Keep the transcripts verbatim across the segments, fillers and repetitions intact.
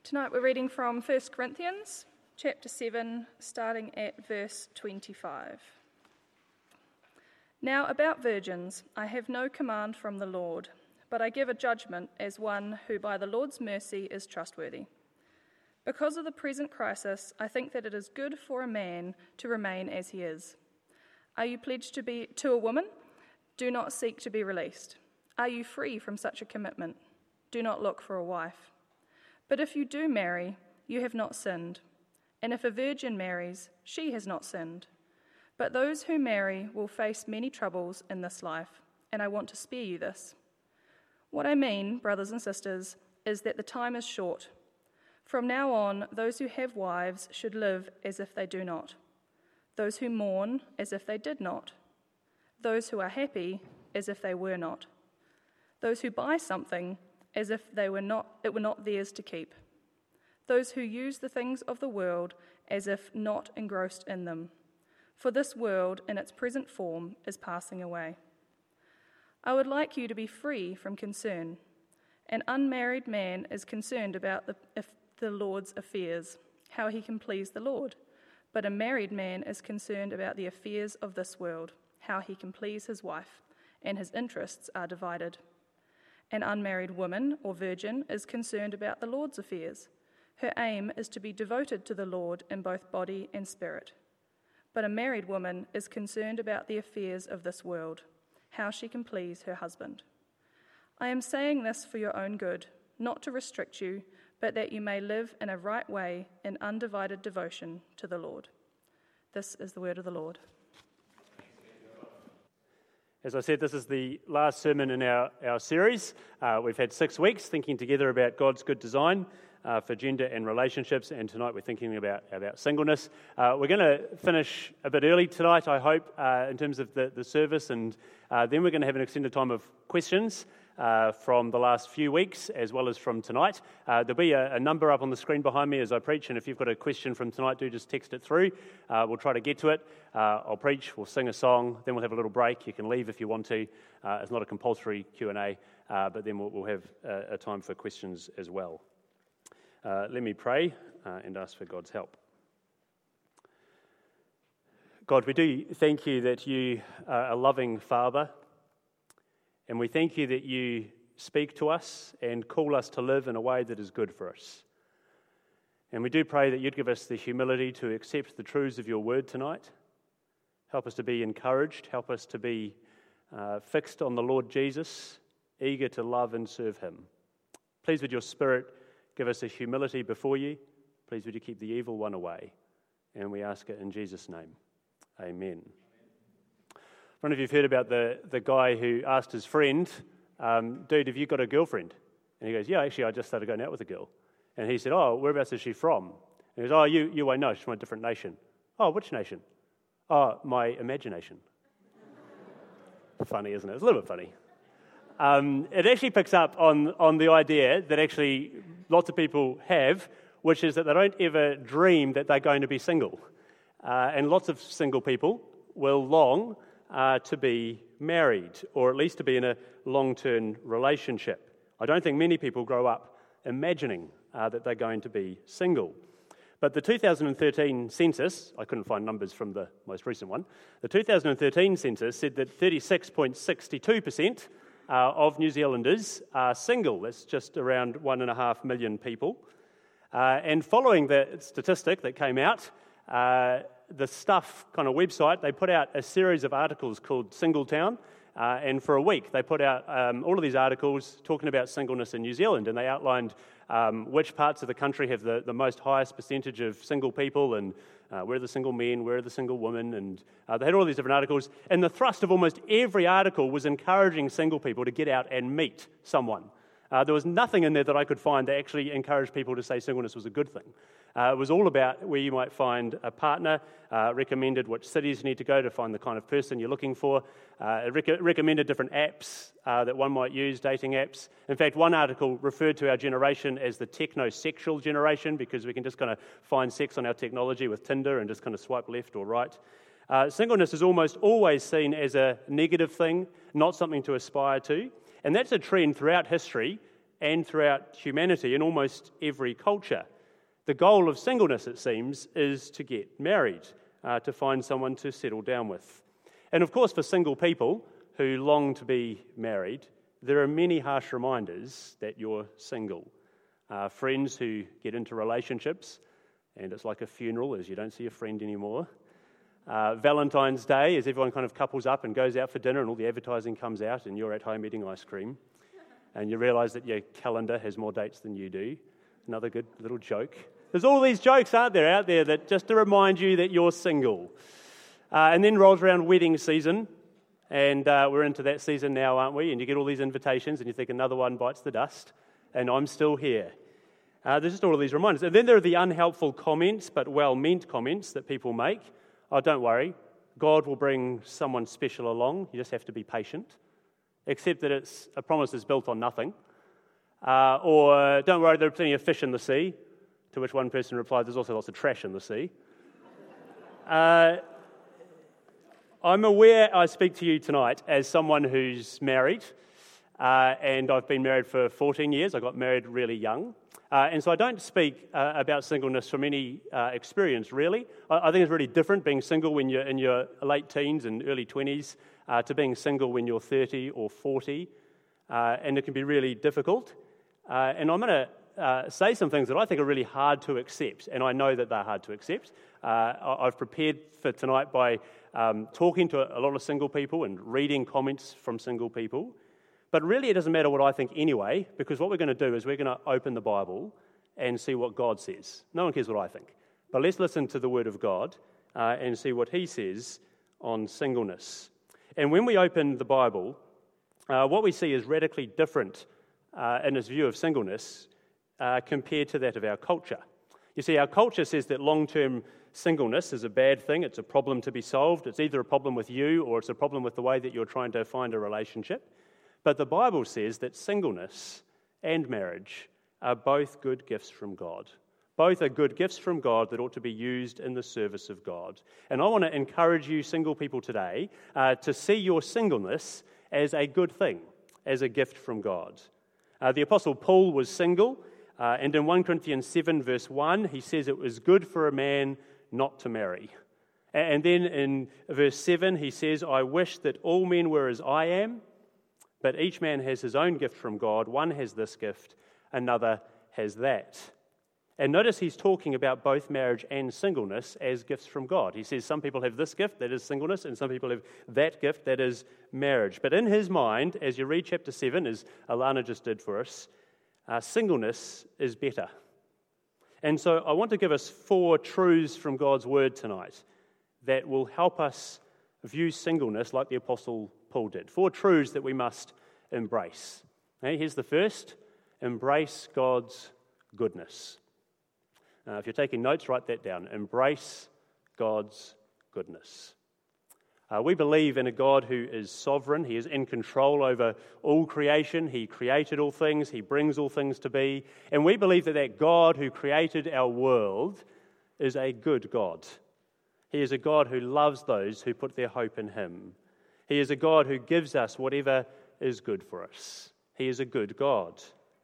Tonight we're reading from First Corinthians chapter seven, starting at verse twenty-five. Now about virgins, I have no command from the Lord, but I give a judgment as one who by the Lord's mercy is trustworthy. Because of the present crisis, I think that it is good for a man to remain as he is. Are you pledged to be to a woman? Do not seek to be released. Are you free from such a commitment? Do not look for a wife. But if you do marry, you have not sinned. And if a virgin marries, she has not sinned. But those who marry will face many troubles in this life, and I want to spare you this. What I mean, brothers and sisters, is that the time is short. From now on, those who have wives should live as if they do not. Those who mourn, as if they did not. Those who are happy, as if they were not. Those who buy something, as if they were not, it were not theirs to keep. Those who use the things of the world as if not engrossed in them. For this world, in its present form, is passing away. I would like you to be free from concern. An unmarried man is concerned about the, if the Lord's affairs, how he can please the Lord. But a married man is concerned about the affairs of this world, how he can please his wife, and his interests are divided. An unmarried woman or virgin is concerned about the Lord's affairs. Her aim is to be devoted to the Lord in both body and spirit. But a married woman is concerned about the affairs of this world, how she can please her husband. I am saying this for your own good, not to restrict you, but that you may live in a right way in undivided devotion to the Lord. This is the word of the Lord. As I said, this is the last sermon in our, our series. Uh, we've had six weeks thinking together about God's good design uh, for gender and relationships, and tonight we're thinking about, about singleness. Uh, we're going to finish a bit early tonight, I hope, uh, in terms of the, the service, and uh, then we're going to have an extended time of questions uh, from the last few weeks, as well as from tonight. Uh, there'll be a, a number up on the screen behind me as I preach, and if you've got a question from tonight, do just text it through. Uh, we'll try to get to it. Uh, I'll preach, we'll sing a song, then we'll have a little break. You can leave if you want to. Uh, it's not a compulsory Q and A, uh, but then we'll, we'll have a, a time for questions as well. Uh, let me pray uh, and ask for God's help. God, we do thank you that you are a loving Father, and we thank you that you speak to us and call us to live in a way that is good for us. And we do pray that you'd give us the humility to accept the truths of your word tonight. Help us to be encouraged. Help us to be uh, fixed on the Lord Jesus, eager to love and serve him. Please, with your Spirit, give us a humility before you. Please, would you keep the evil one away? And we ask it in Jesus' name. Amen. I don't know if you've heard about the, the guy who asked his friend, um, dude, have you got a girlfriend? And he goes, yeah, actually, I just started going out with a girl. And he said, oh, whereabouts is she from? And he goes, oh, you, you won't know, she's from a different nation. Oh, which nation? Oh, my imagination. Funny, isn't it? It's a little bit funny. Um, it actually picks up on, on the idea that actually lots of people have, which is that they don't ever dream that they're going to be single. Uh, and lots of single people will long uh, to be married, or at least to be in a long-term relationship. I don't think many people grow up imagining uh, that they're going to be single. But the two thousand thirteen census, I couldn't find numbers from the most recent one, the two thousand thirteen census said that thirty-six point six two percent uh, of New Zealanders are single. That's just around one and a half million people. Uh, and following the statistic that came out, uh, the Stuff kind of website, they put out a series of articles called Singletown, uh, and for a week they put out um, all of these articles talking about singleness in New Zealand, and they outlined um, which parts of the country have the, the most highest percentage of single people, and uh, where are the single men, where are the single women, and uh, they had all these different articles, and the thrust of almost every article was encouraging single people to get out and meet someone. Uh, there was nothing in there that I could find that actually encouraged people to say singleness was a good thing. Uh, it was all about where you might find a partner, uh, recommended which cities you need to go to find the kind of person you're looking for. Uh, it rec- recommended different apps uh, that one might use, dating apps. In fact, one article referred to our generation as the techno-sexual generation because we can just kind of find sex on our technology with Tinder and just kind of swipe left or right. Uh, singleness is almost always seen as a negative thing, not something to aspire to. And that's a trend throughout history and throughout humanity in almost every culture. The goal of singleness, it seems, is to get married, uh, to find someone to settle down with. And of course, for single people who long to be married, there are many harsh reminders that you're single. Uh, friends who get into relationships, and it's like a funeral as you don't see a friend anymore. Uh, Valentine's Day, as everyone kind of couples up and goes out for dinner and all the advertising comes out and you're at home eating ice cream and you realise that your calendar has more dates than you do. Another good little joke. There's all these jokes, aren't there, out there that just to remind you that you're single. Uh, and then rolls around wedding season, and uh, we're into that season now, aren't we? And you get all these invitations and you think another one bites the dust, and I'm still here. Uh, there's just all of these reminders. And then there are the unhelpful comments, but well-meant comments that people make. Oh, don't worry, God will bring someone special along. You just have to be patient. Except that it's a promise that's built on nothing. Uh, or, don't worry, there are plenty of fish in the sea. To which one person replied, there's also lots of trash in the sea. Uh, I'm aware I speak to you tonight as someone who's married. Uh, and I've been married for fourteen years. I got married really young. Uh, and so I don't speak uh, about singleness from any uh, experience, really. I, I think it's really different being single when you're in your late teens and early twenties uh, to being single when you're thirty or forty. Uh, and it can be really difficult. Uh, and I'm going to uh, say some things that I think are really hard to accept, and I know that they're hard to accept. Uh, I've prepared for tonight by um, talking to a lot of single people and reading comments from single people. But really, it doesn't matter what I think anyway, because what we're going to do is we're going to open the Bible and see what God says. No one cares what I think. But let's listen to the Word of God uh, and see what He says on singleness. And when we open the Bible, uh, what we see is radically different uh, in its view of singleness uh, compared to that of our culture. You see, our culture says that long-term singleness is a bad thing. It's a problem to be solved. It's either a problem with you or it's a problem with the way that you're trying to find a relationship. But the Bible says that singleness and marriage are both good gifts from God. Both are good gifts from God that ought to be used in the service of God. And I want to encourage you single people today uh, to see your singleness as a good thing, as a gift from God. Uh, the Apostle Paul was single, uh, and in First Corinthians seven verse one, he says it was good for a man not to marry. And then in verse seven, he says, I wish that all men were as I am, but each man has his own gift from God. One has this gift, another has that. And notice he's talking about both marriage and singleness as gifts from God. He says some people have this gift, that is singleness, and some people have that gift, that is marriage. But in his mind, as you read chapter seven, as Alana just did for us, uh, singleness is better. And so I want to give us four truths from God's word tonight that will help us view singleness like the Apostle Paul did. Four truths that we must embrace. Okay, here's the first. Embrace God's goodness. Uh, if you're taking notes, write that down. Embrace God's goodness. Uh, we believe in a God who is sovereign. He is in control over all creation. He created all things. He brings all things to be. And we believe that that God who created our world is a good God. He is a God who loves those who put their hope in Him. He is a God who gives us whatever is good for us. He is a good God.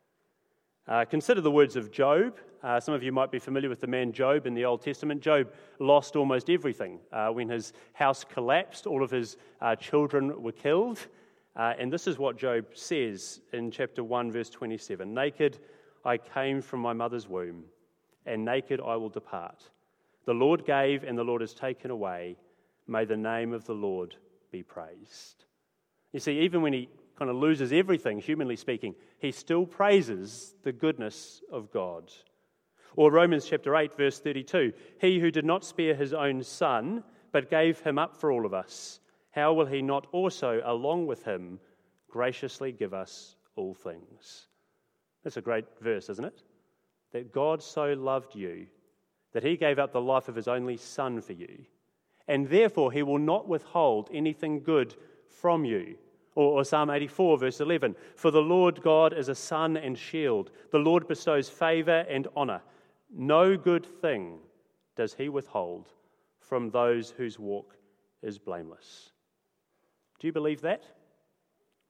Uh, consider the words of Job. Uh, some of you might be familiar with the man Job in the Old Testament. Job lost almost everything. Uh, when his house collapsed, all of his uh, children were killed. Uh, and this is what Job says in chapter one, verse twenty-seven. Naked I came from my mother's womb, and naked I will depart. The Lord gave, and the Lord has taken away. May the name of the Lord be praised. You see, even when he kind of loses everything, humanly speaking, he still praises the goodness of God. Or Romans chapter eight, verse thirty-two, he who did not spare his own son, but gave him up for all of us, how will he not also, along with him, graciously give us all things? That's a great verse, isn't it? That God so loved you, that he gave up the life of his only son for you, and therefore he will not withhold anything good from you. Or, or Psalm eighty-four, verse eleven, for the Lord God is a sun and shield. The Lord bestows favor and honor. No good thing does he withhold from those whose walk is blameless. Do you believe that?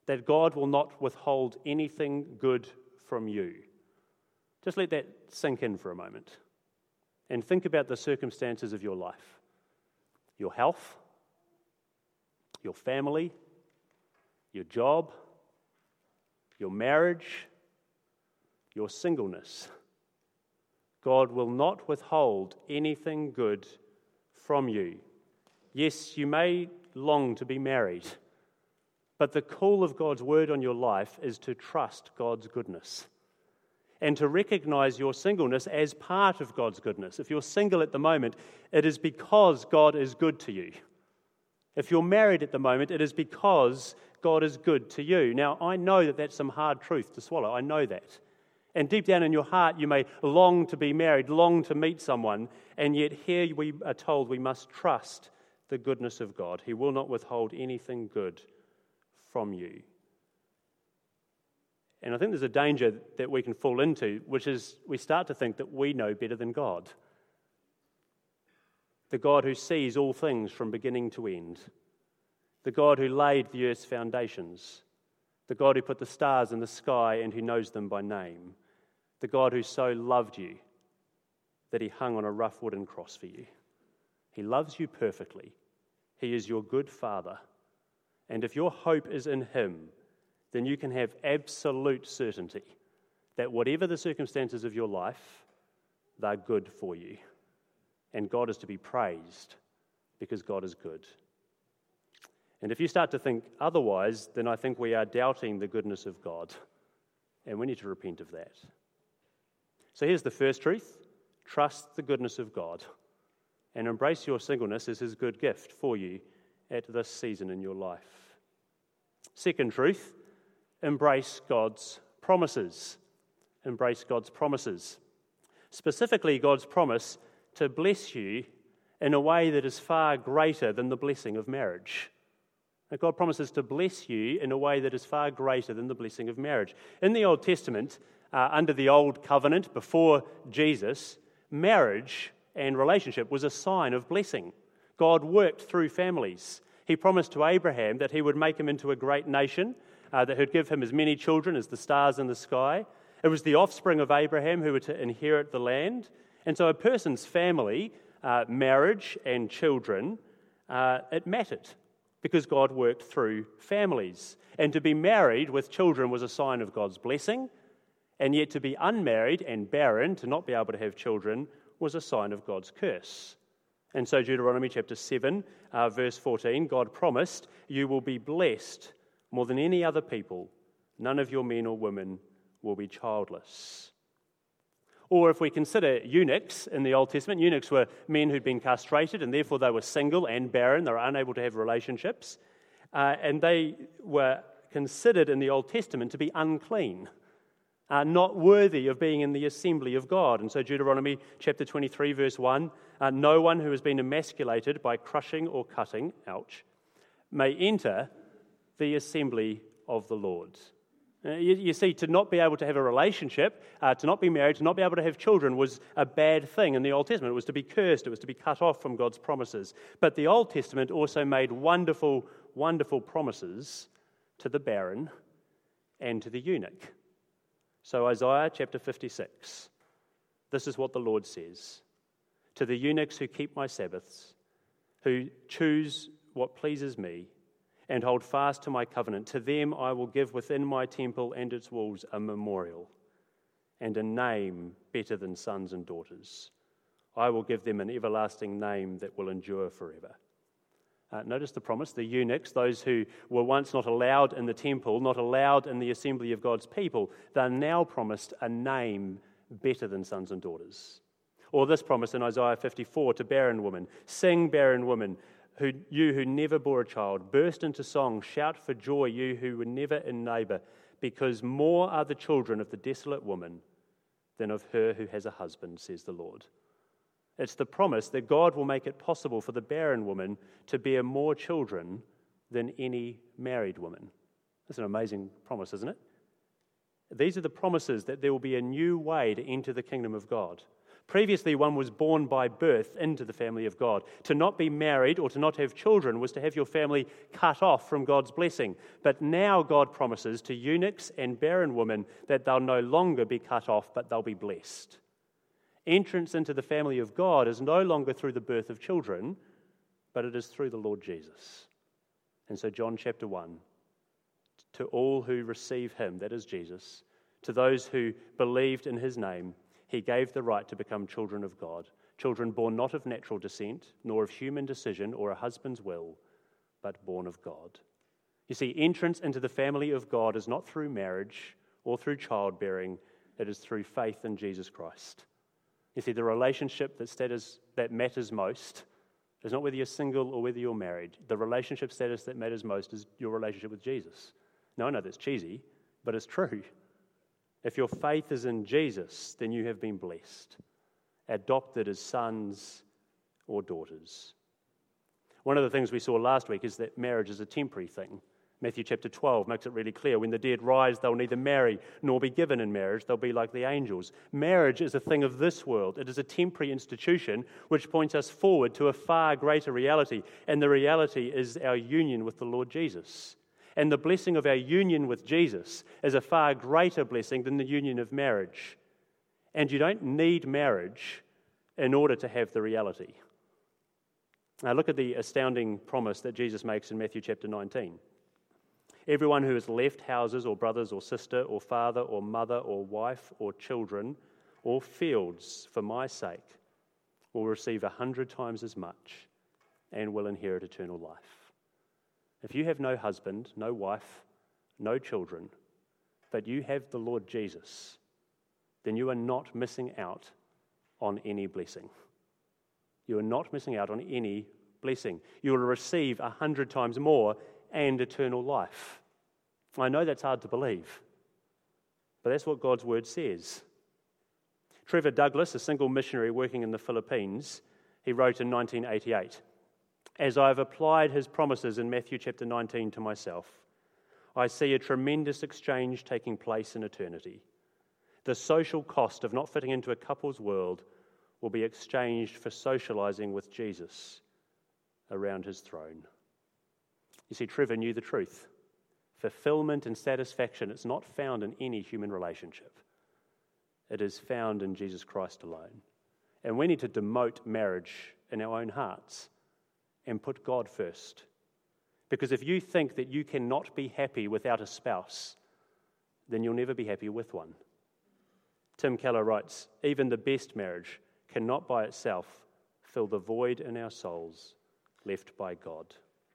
that God will not withhold anything good from you. Just let that sink in for a moment and think about the circumstances of your life, your health, your family, your job, your marriage, your singleness. God will not withhold anything good from you. Yes, you may long to be married, but the call of God's word on your life is to trust God's goodness and to recognize your singleness as part of God's goodness. If you're single at the moment, it is because God is good to you. If you're married at the moment, it is because God is good to you. Now, I know that that's some hard truth to swallow. I know that. And deep down in your heart, you may long to be married, long to meet someone, and yet here we are told we must trust the goodness of God. He will not withhold anything good from you. And I think there's a danger that we can fall into, which is we start to think that we know better than God. The God who sees all things from beginning to end. The God who laid the earth's foundations. The God who put the stars in the sky and who knows them by name. The God who so loved you that he hung on a rough wooden cross for you. He loves you perfectly. He is your good Father. And if your hope is in him, then you can have absolute certainty that whatever the circumstances of your life, they're good for you. And God is to be praised because God is good. And if you start to think otherwise, then I think we are doubting the goodness of God. And we need to repent of that. So here's the first truth. Trust the goodness of God and embrace your singleness as his good gift for you at this season in your life. Second truth, embrace God's promises. Embrace God's promises. Specifically, God's promise to bless you in a way that is far greater than the blessing of marriage. And God promises to bless you in a way that is far greater than the blessing of marriage. In the Old Testament, uh, under the Old Covenant, before Jesus, marriage and relationship was a sign of blessing. God worked through families. He promised to Abraham that he would make him into a great nation, uh, that he'd give him as many children as the stars in the sky. It was the offspring of Abraham who were to inherit the land. And so a person's family, uh, marriage and children, uh, it mattered because God worked through families. And to be married with children was a sign of God's blessing, and yet to be unmarried and barren, to not be able to have children, was a sign of God's curse. And so Deuteronomy chapter seven, uh, verse fourteen, God promised, you will be blessed more than any other people. None of your men or women will be childless. Or if we consider eunuchs in the Old Testament, eunuchs were men who'd been castrated and therefore they were single and barren. They were unable to have relationships. Uh, and they were considered in the Old Testament to be unclean, uh, not worthy of being in the assembly of God. And so Deuteronomy chapter twenty-three, verse one, uh, no one who has been emasculated by crushing or cutting, ouch, may enter the assembly of the Lord. Uh, you, you see, to not be able to have a relationship, uh, to not be married, to not be able to have children was a bad thing in the Old Testament. It was to be cursed. It was to be cut off from God's promises. But the Old Testament also made wonderful, wonderful promises to the barren and to the eunuch. So Isaiah chapter fifty-six, this is what the Lord says. To the eunuchs who keep my Sabbaths, who choose what pleases me, and hold fast to my covenant, to them I will give within my temple and its walls a memorial, and a name better than sons and daughters. I will give them an everlasting name that will endure forever. Uh, notice the promise, the eunuchs, those who were once not allowed in the temple, not allowed in the assembly of God's people, they're now promised a name better than sons and daughters. Or this promise in Isaiah fifty-four to barren women, sing barren women, Who, you who never bore a child, burst into song, shout for joy, you who were never in labour, because more are the children of the desolate woman than of her who has a husband, says the Lord. It's the promise that God will make it possible for the barren woman to bear more children than any married woman. That's an amazing promise, isn't it? These are the promises that there will be a new way to enter the kingdom of God. Previously, one was born by birth into the family of God. To not be married or to not have children was to have your family cut off from God's blessing. But now God promises to eunuchs and barren women that they'll no longer be cut off, but they'll be blessed. Entrance into the family of God is no longer through the birth of children, but it is through the Lord Jesus. And so John chapter one, to all who receive him, that is Jesus, to those who believed in his name, he gave the right to become children of God, children born not of natural descent, nor of human decision or a husband's will, but born of God. You see, entrance into the family of God is not through marriage or through childbearing, it is through faith in Jesus Christ. You see, the relationship that status that matters most is not whether you're single or whether you're married. The relationship status that matters most is your relationship with Jesus. Now, I know that's cheesy, but it's true. If your faith is in Jesus, then you have been blessed, adopted as sons or daughters. One of the things we saw last week is that marriage is a temporary thing. Matthew chapter twelve makes it really clear. When the dead rise, they'll neither marry nor be given in marriage. They'll be like the angels. Marriage is a thing of this world. It is a temporary institution which points us forward to a far greater reality. And the reality is our union with the Lord Jesus. And the blessing of our union with Jesus is a far greater blessing than the union of marriage. And you don't need marriage in order to have the reality. Now look at the astounding promise that Jesus makes in Matthew chapter nineteen. Everyone who has left houses or brothers or sister or father or mother or wife or children or fields for my sake will receive a hundred times as much and will inherit eternal life. If you have no husband, no wife, no children, but you have the Lord Jesus, then you are not missing out on any blessing. You are not missing out on any blessing. You will receive a hundred times more and eternal life. I know that's hard to believe, but that's what God's word says. Trevor Douglas, a single missionary working in the Philippines, he wrote in nineteen eighty-eight, "As I have applied his promises in Matthew chapter nineteen to myself, I see a tremendous exchange taking place in eternity. The social cost of not fitting into a couple's world will be exchanged for socializing with Jesus around his throne." You see, Trevor knew the truth. Fulfillment and satisfaction is not found in any human relationship. It is found in Jesus Christ alone. And we need to demote marriage in our own hearts and put God first. Because if you think that you cannot be happy without a spouse, then you'll never be happy with one. Tim Keller writes, "Even the best marriage cannot by itself fill the void in our souls left by God."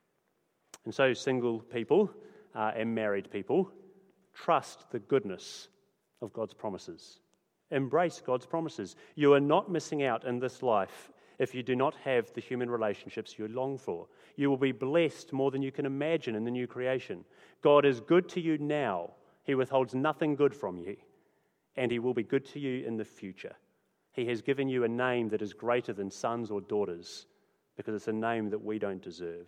And so single people uh, and married people, trust the goodness of God's promises. Embrace God's promises. You are not missing out in this life if you do not have the human relationships you long for. You will be blessed more than you can imagine in the new creation. God is good to you now. He withholds nothing good from you. And he will be good to you in the future. He has given you a name that is greater than sons or daughters because it's a name that we don't deserve.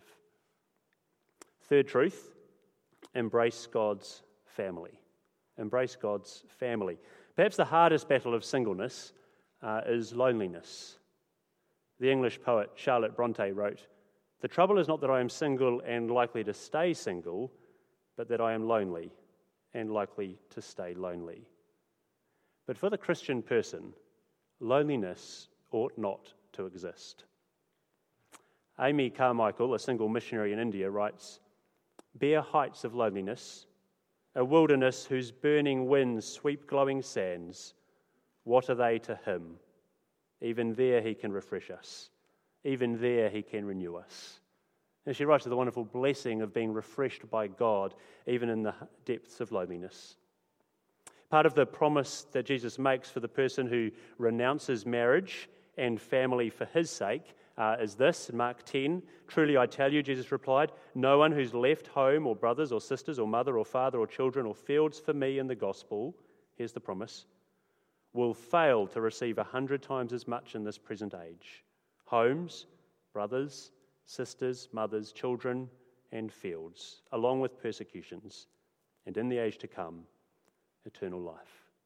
Third truth, embrace God's family. Embrace God's family. Perhaps the hardest battle of singleness uh, is loneliness. The English poet Charlotte Bronte wrote, "The trouble is not that I am single and likely to stay single, but that I am lonely and likely to stay lonely." But for the Christian person, loneliness ought not to exist. Amy Carmichael, a single missionary in India, writes, "Bare heights of loneliness, a wilderness whose burning winds sweep glowing sands, what are they to him? Even there he can refresh us. Even there he can renew us." And she writes of the wonderful blessing of being refreshed by God, even in the depths of loneliness. Part of the promise that Jesus makes for the person who renounces marriage and family for his sake uh, is this, in Mark ten, "Truly I tell you," Jesus replied, "no one who's left home or brothers or sisters or mother or father or children or fields for me in the gospel," here's the promise, "will fail to receive a hundred times as much in this present age. Homes, brothers, sisters, mothers, children, and fields, along with persecutions, and in the age to come, eternal life."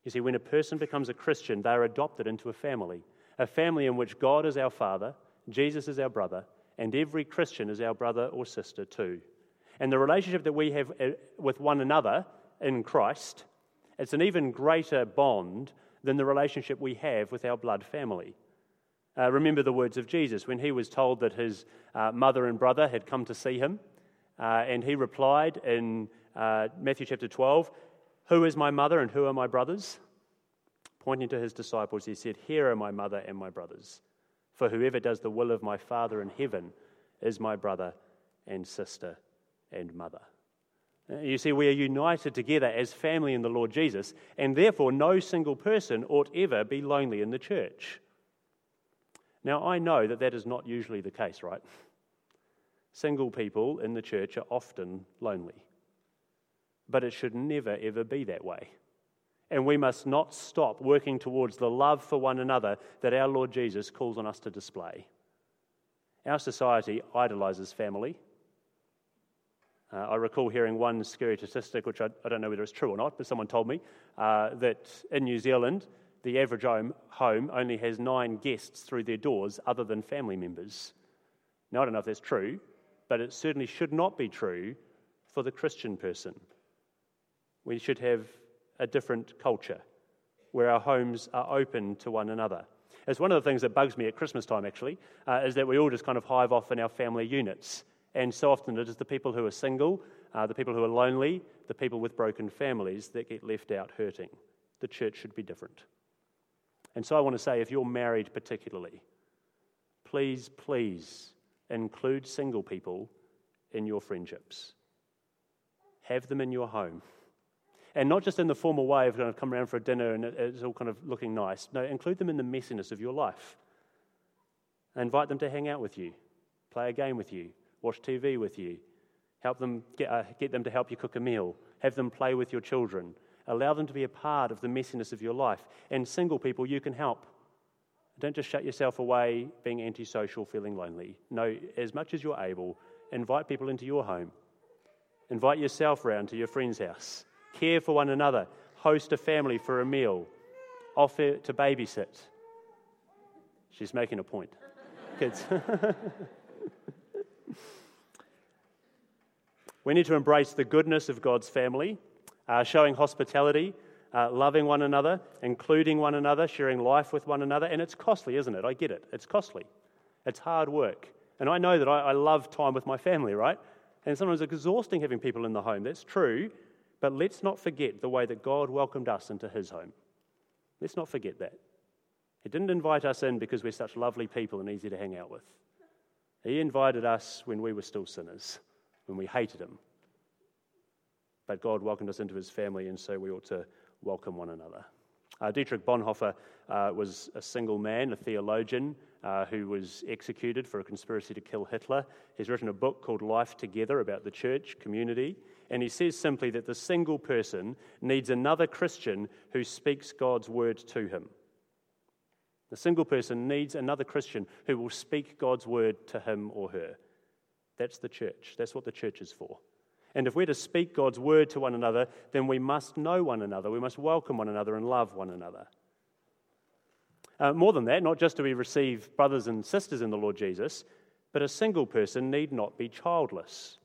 You see, when a person becomes a Christian, they are adopted into a family, a family in which God is our Father, Jesus is our brother, and every Christian is our brother or sister too. And the relationship that we have with one another in Christ, it's an even greater bond than the relationship we have with our blood family. Uh, remember the words of Jesus when he was told that his uh, mother and brother had come to see him, uh, and he replied in uh, Matthew chapter twelve, "Who is my mother and who are my brothers?" Pointing to his disciples, he said, "Here are my mother and my brothers. For whoever does the will of my Father in heaven is my brother and sister and mother." You see, we are united together as family in the Lord Jesus, and therefore no single person ought ever be lonely in the church. Now, I know that that is not usually the case, right? Single people in the church are often lonely. But it should never, ever be that way. And we must not stop working towards the love for one another that our Lord Jesus calls on us to display. Our society idolizes family. Uh, I recall hearing one scary statistic, which I, I don't know whether it's true or not, but someone told me, uh, that in New Zealand, the average home, home only has nine guests through their doors other than family members. Now, I don't know if that's true, but it certainly should not be true for the Christian person. We should have a different culture where our homes are open to one another. It's one of the things that bugs me at Christmas time, actually, uh, is that we all just kind of hive off in our family units. And so often it is the people who are single, uh, the people who are lonely, the people with broken families that get left out hurting. The church should be different. And so I want to say, if you're married particularly, please, please include single people in your friendships. Have them in your home. And not just in the formal way of kind of come around for a dinner and it's all kind of looking nice. No, include them in the messiness of your life. Invite them to hang out with you, play a game with you, watch T V with you, help them get, uh, get them to help you cook a meal, have them play with your children, allow them to be a part of the messiness of your life. And single people, you can help. Don't just shut yourself away, being antisocial, feeling lonely. No, as much as you're able, invite people into your home. Invite yourself round to your friend's house. Care for one another. Host a family for a meal. Offer to babysit. She's making a point. Kids. We need to embrace the goodness of God's family, uh, showing hospitality, uh, loving one another, including one another, sharing life with one another. And it's costly, isn't it? I get it. It's costly. It's hard work. And I know that I, I love time with my family, right? And sometimes it's exhausting having people in the home. That's true. But let's not forget the way that God welcomed us into his home. Let's not forget that. He didn't invite us in because we're such lovely people and easy to hang out with. He invited us when we were still sinners, when we hated him. But God welcomed us into his family, and so we ought to welcome one another. Uh, Dietrich Bonhoeffer uh, was a single man, a theologian, uh, who was executed for a conspiracy to kill Hitler. He's written a book called Life Together about the church community, and he says simply that the single person needs another Christian who speaks God's word to him. The single person needs another Christian who will speak God's word to him or her. That's the church. That's what the church is for. And if we're to speak God's word to one another, then we must know one another. We must welcome one another and love one another. Uh, more than that, not just do we receive brothers and sisters in the Lord Jesus, but a single person need not be childless.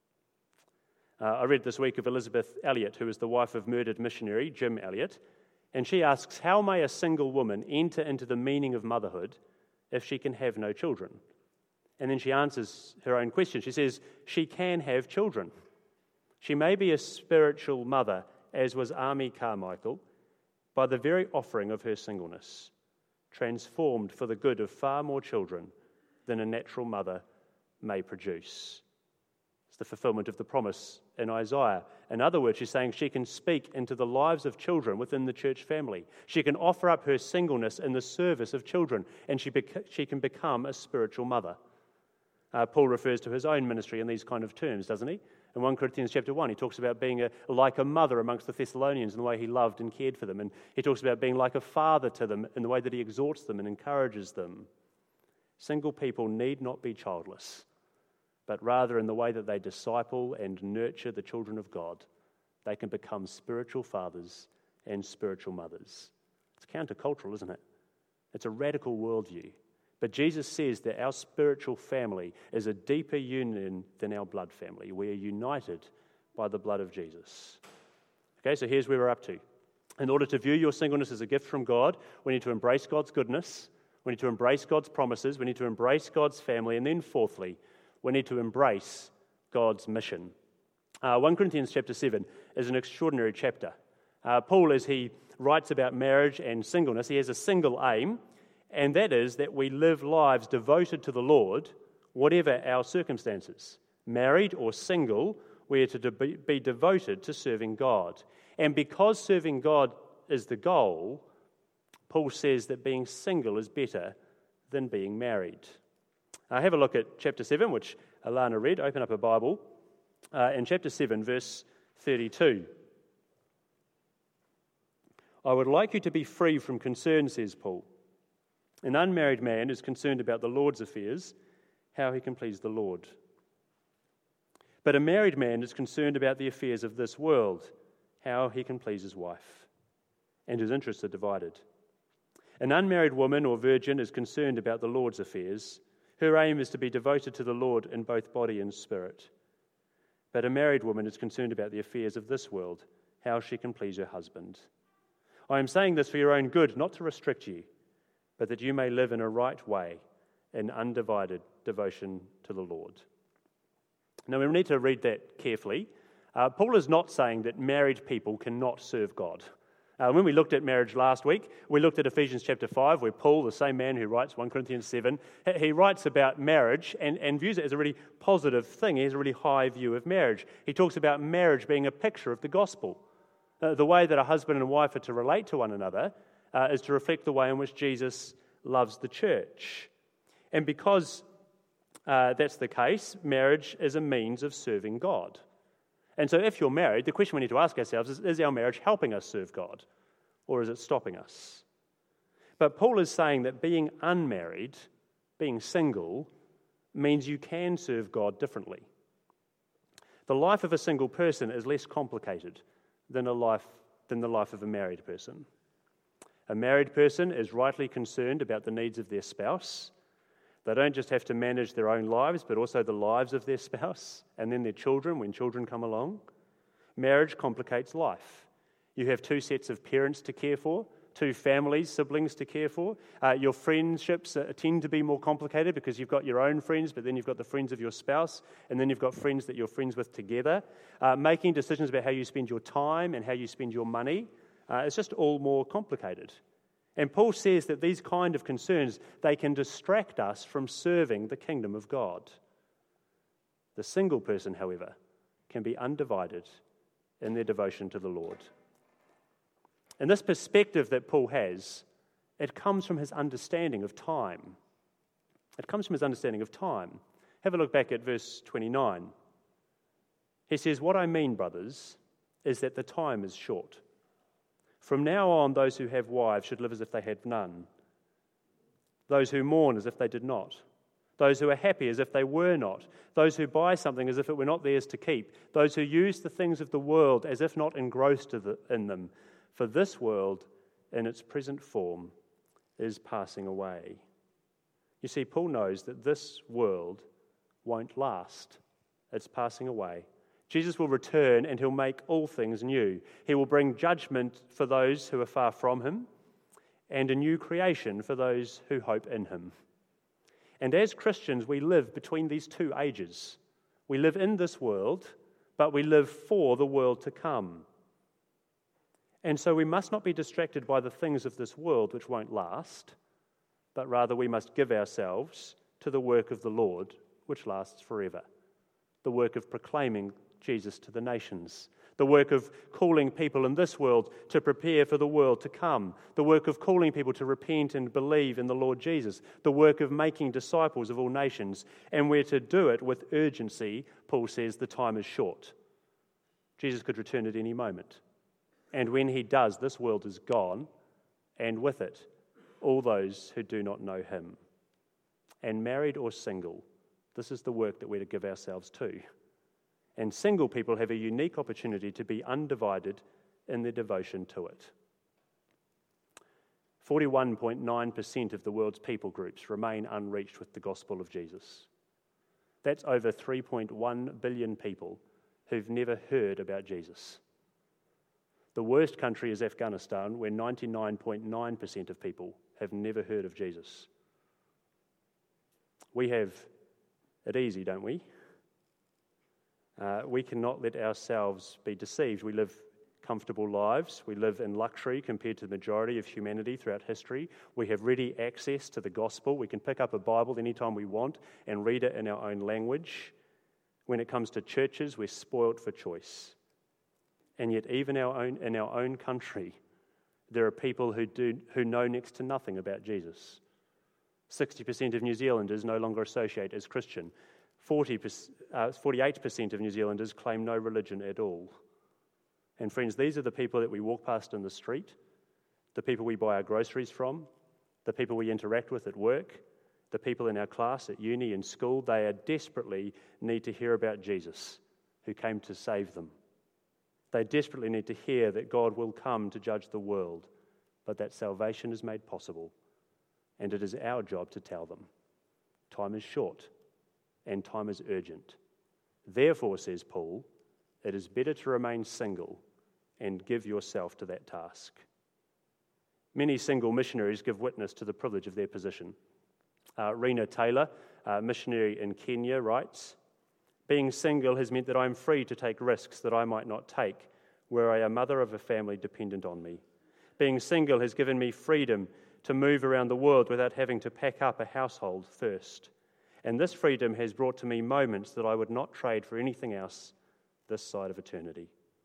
Uh, I read this week of Elizabeth Elliot, who is the wife of murdered missionary Jim Elliot, and she asks, how may a single woman enter into the meaning of motherhood if she can have no children? And then she answers her own question. She says, she can have children. She may be a spiritual mother, as was Amy Carmichael, by the very offering of her singleness, transformed for the good of far more children than a natural mother may produce. It's the fulfillment of the promise in Isaiah. In other words, she's saying she can speak into the lives of children within the church family. She can offer up her singleness in the service of children, and she, bec- she can become a spiritual mother. Uh, Paul refers to his own ministry in these kind of terms, doesn't he? In First Corinthians chapter one, he talks about being a, like a mother amongst the Thessalonians in the way he loved and cared for them. And he talks about being like a father to them in the way that he exhorts them and encourages them. Single people need not be childless, but rather in the way that they disciple and nurture the children of God, they can become spiritual fathers and spiritual mothers. It's countercultural, isn't it? It's a radical worldview. But Jesus says that our spiritual family is a deeper union than our blood family. We are united by the blood of Jesus. Okay, so here's where we're up to. In order to view your singleness as a gift from God, we need to embrace God's goodness. We need to embrace God's promises. We need to embrace God's family. And then fourthly, we need to embrace God's mission. Uh, First Corinthians chapter seven is an extraordinary chapter. Uh, Paul, as he writes about marriage and singleness, he has a single aim, and that is that we live lives devoted to the Lord, whatever our circumstances. Married or single, we are to be devoted to serving God. And because serving God is the goal, Paul says that being single is better than being married. Uh, have a look at chapter seven, which Alana read. Open up a Bible. Uh, in chapter seven, verse thirty-two. I would like you to be free from concern, says Paul. An unmarried man is concerned about the Lord's affairs, how he can please the Lord. But a married man is concerned about the affairs of this world, how he can please his wife. And his interests are divided. An unmarried woman or virgin is concerned about the Lord's affairs. Her aim is to be devoted to the Lord in both body and spirit. But a married woman is concerned about the affairs of this world, how she can please her husband. I am saying this for your own good, not to restrict you, but that you may live in a right way, in undivided devotion to the Lord. Now, we need to read that carefully. Uh, Paul is not saying that married people cannot serve God. Uh, when we looked at marriage last week, we looked at Ephesians chapter five, where Paul, the same man who writes First Corinthians seven, he writes about marriage and, and views it as a really positive thing. He has a really high view of marriage. He talks about marriage being a picture of the gospel. Uh, the way that a husband and wife are to relate to one another uh, is to reflect the way in which Jesus loves the church. And because uh, that's the case, marriage is a means of serving God. And so if you're married, the question we need to ask ourselves is, is our marriage helping us serve God, or is it stopping us? But Paul is saying that being unmarried, being single, means you can serve God differently. The life of a single person is less complicated than a life than the life of a married person. A married person is rightly concerned about the needs of their spouse. They don't just have to manage their own lives, but also the lives of their spouse and then their children when children come along. Marriage complicates life. You have two sets of parents to care for, two families, siblings to care for. Uh, your friendships uh, tend to be more complicated because you've got your own friends, but then you've got the friends of your spouse, and then you've got friends that you're friends with together. Uh, making decisions about how you spend your time and how you spend your money, uh, it's just all more complicated. And Paul says that these kind of concerns, they can distract us from serving the kingdom of God. The single person, however, can be undivided in their devotion to the Lord. And this perspective that Paul has, it comes from his understanding of time. It comes from his understanding of time. Have a look back at verse twenty-nine. He says, "What I mean, brothers, is that the time is short. From now on, those who have wives should live as if they had none. Those who mourn as if they did not. Those who are happy as if they were not. Those who buy something as if it were not theirs to keep. Those who use the things of the world as if not engrossed in them. For this world, in its present form, is passing away." You see, Paul knows that this world won't last. It's passing away. Jesus will return and he'll make all things new. He will bring judgment for those who are far from him and a new creation for those who hope in him. And as Christians, we live between these two ages. We live in this world, but we live for the world to come. And so we must not be distracted by the things of this world which won't last, but rather we must give ourselves to the work of the Lord which lasts forever. The work of proclaiming Jesus to the nations. The work of calling people in this world to prepare for the world to come. The work of calling people to repent and believe in the Lord Jesus. The work of making disciples of all nations. And we're to do it with urgency. Paul says the time is short. Jesus could return at any moment. And when he does, this world is gone, and with it, all those who do not know him. And married or single, this is the work that we're to give ourselves to. And single people have a unique opportunity to be undivided in their devotion to it. forty-one point nine percent of the world's people groups remain unreached with the gospel of Jesus. That's over three point one billion people who've never heard about Jesus. The worst country is Afghanistan, where ninety-nine point nine percent of people have never heard of Jesus. We have it easy, don't we? Uh, we cannot let ourselves be deceived. We live comfortable lives. We live in luxury compared to the majority of humanity throughout history. We have ready access to the gospel. We can pick up a Bible anytime we want and read it in our own language. When it comes to churches, we're spoilt for choice. And yet, even our own, in our own country, there are people who do who know next to nothing about Jesus. sixty percent of New Zealanders no longer associate as Christian. forty, uh, forty-eight percent of New Zealanders claim no religion at all. And friends, these are the people that we walk past in the street, the people we buy our groceries from, the people we interact with at work, the people in our class, at uni, and school. They are desperately need to hear about Jesus, who came to save them. They desperately need to hear that God will come to judge the world, but that salvation is made possible. And it is our job to tell them. Time is short, and time is urgent. Therefore, says Paul, it is better to remain single and give yourself to that task. Many single missionaries give witness to the privilege of their position. Uh, Rena Taylor, a missionary in Kenya, writes, "Being single has meant that I am free to take risks that I might not take, were I a mother of a family dependent on me. Being single has given me freedom to move around the world without having to pack up a household first. And this freedom has brought to me moments that I would not trade for anything else this side of eternity."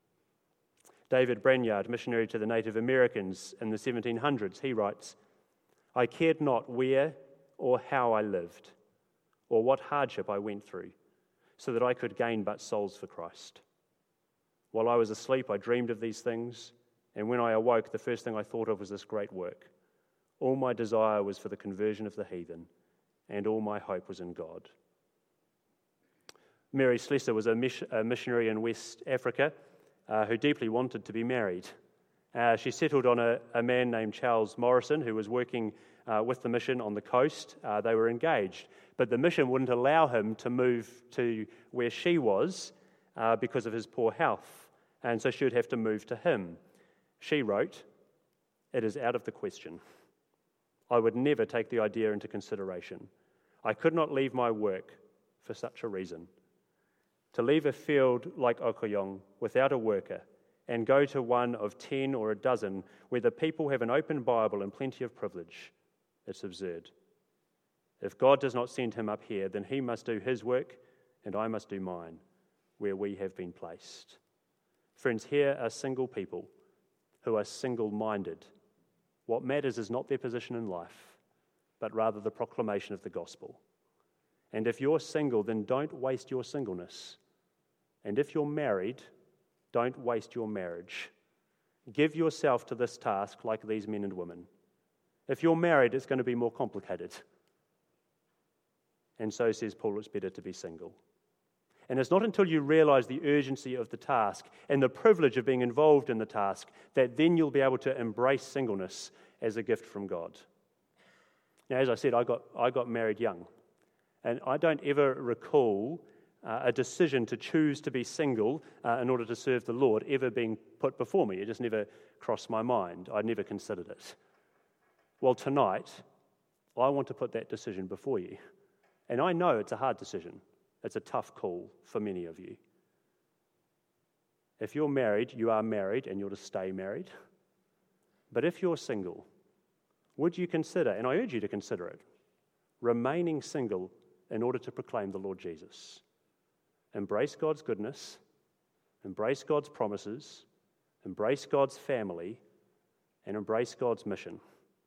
David Branyard, missionary to the Native Americans in the seventeen hundreds, he writes, "I cared not where or how I lived, or what hardship I went through, so that I could gain but souls for Christ. While I was asleep, I dreamed of these things, and when I awoke, the first thing I thought of was this great work. All my desire was for the conversion of the heathen, and all my hope was in God." Mary Slessor was a, miss- a missionary in West Africa uh, who deeply wanted to be married. Uh, she settled on a, a man named Charles Morrison, who was working uh, with the mission on the coast. Uh, they were engaged, but the mission wouldn't allow him to move to where she was uh, because of his poor health, and so she would have to move to him. She wrote, "It is out of the question. I would never take the idea into consideration. I could not leave my work for such a reason. To leave a field like Okoyong without a worker and go to one of ten or a dozen where the people have an open Bible and plenty of privilege, it's absurd. If God does not send him up here, then he must do his work and I must do mine, where we have been placed." Friends, here are single people who are single-minded. What matters is not their position in life, but rather the proclamation of the gospel. And if you're single, then don't waste your singleness. And if you're married, don't waste your marriage. Give yourself to this task like these men and women. If you're married, it's going to be more complicated. And so says Paul, it's better to be single. And it's not until you realize the urgency of the task and the privilege of being involved in the task that then you'll be able to embrace singleness as a gift from God. Now, as I said, I got I got married young, and I don't ever recall uh, a decision to choose to be single uh, in order to serve the Lord ever being put before me. It just never crossed my mind. I'd never considered it. Well, tonight, I want to put that decision before you. And I know it's a hard decision. It's a tough call for many of you. If you're married, you are married and you're to stay married. But if you're single, would you consider, and I urge you to consider it, remaining single in order to proclaim the Lord Jesus? Embrace God's goodness, embrace God's promises, embrace God's family, and embrace God's mission.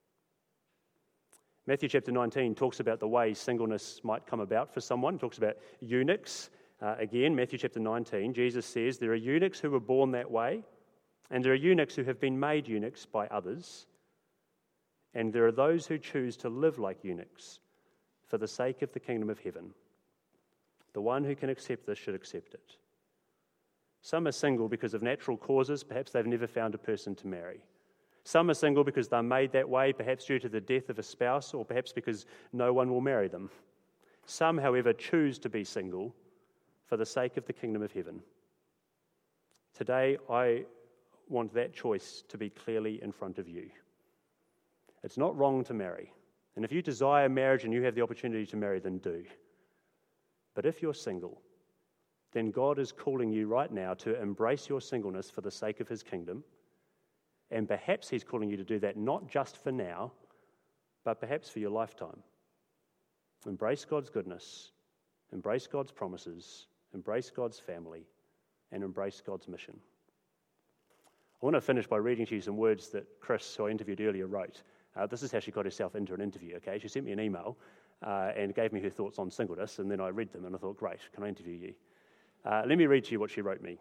Matthew chapter nineteen talks about the way singleness might come about for someone. It talks about eunuchs. Uh, again, Matthew chapter nineteen, Jesus says there are eunuchs who were born that way, and there are eunuchs who have been made eunuchs by others, and there are those who choose to live like eunuchs for the sake of the kingdom of heaven. The one who can accept this should accept it. Some are single because of natural causes. Perhaps they've never found a person to marry. Some are single because they're made that way, perhaps due to the death of a spouse, or perhaps because no one will marry them. Some, however, choose to be single for the sake of the kingdom of heaven. Today, I want that choice to be clearly in front of you. It's not wrong to marry. And if you desire marriage and you have the opportunity to marry, then do. But if you're single, then God is calling you right now to embrace your singleness for the sake of his kingdom. And perhaps he's calling you to do that not just for now, but perhaps for your lifetime. Embrace God's goodness, embrace God's promises, embrace God's family, and embrace God's mission. I want to finish by reading to you some words that Chris, who I interviewed earlier, wrote. Uh, this is how she got herself into an interview, okay? She sent me an email uh, and gave me her thoughts on singleness, and then I read them and I thought, great, can I interview you? Uh, let me read to you what she wrote me.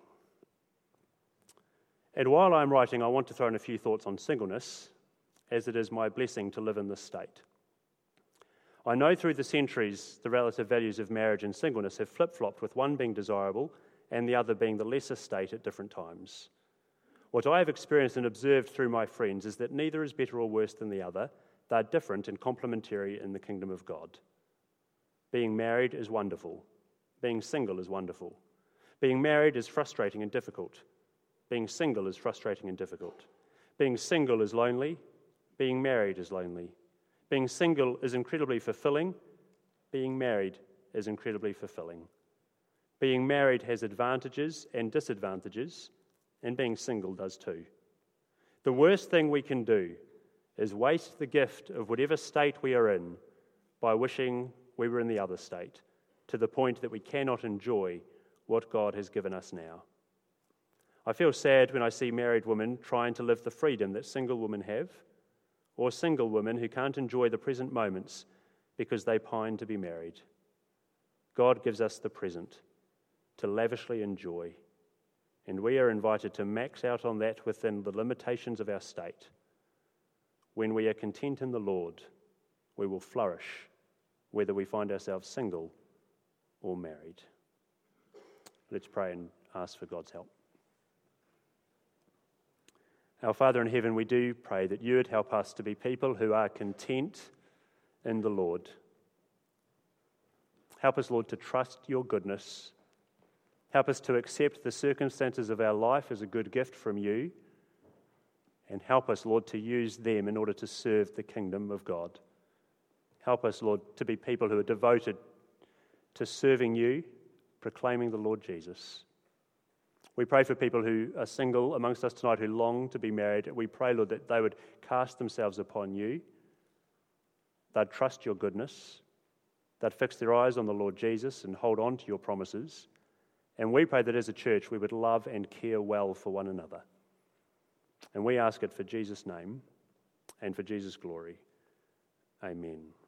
And while I'm writing, I want to throw in a few thoughts on singleness, as it is my blessing to live in this state. I know through the centuries the relative values of marriage and singleness have flip-flopped, with one being desirable and the other being the lesser state at different times. What I have experienced and observed through my friends is that neither is better or worse than the other. They are different and complementary in the kingdom of God. Being married is wonderful. Being single is wonderful. Being married is frustrating and difficult. Being single is frustrating and difficult. Being single is lonely. Being married is lonely. Being single is incredibly fulfilling. Being married is incredibly fulfilling. Being married has advantages and disadvantages, and being single does too. The worst thing we can do is waste the gift of whatever state we are in by wishing we were in the other state, to the point that we cannot enjoy what God has given us now. I feel sad when I see married women trying to live the freedom that single women have, or single women who can't enjoy the present moments because they pine to be married. God gives us the present to lavishly enjoy, and we are invited to max out on that within the limitations of our state. When we are content in the Lord, we will flourish, whether we find ourselves single or married. Let's pray and ask for God's help. Our Father in heaven, we do pray that you would help us to be people who are content in the Lord. Help us, Lord, to trust your goodness. Help us to accept the circumstances of our life as a good gift from you. And help us, Lord, to use them in order to serve the kingdom of God. Help us, Lord, to be people who are devoted to serving you, proclaiming the Lord Jesus. We pray for people who are single amongst us tonight who long to be married. We pray, Lord, that they would cast themselves upon you. They'd trust your goodness. They'd fix their eyes on the Lord Jesus and hold on to your promises. And we pray that as a church we would love and care well for one another. And we ask it for Jesus' name and for Jesus' glory. Amen.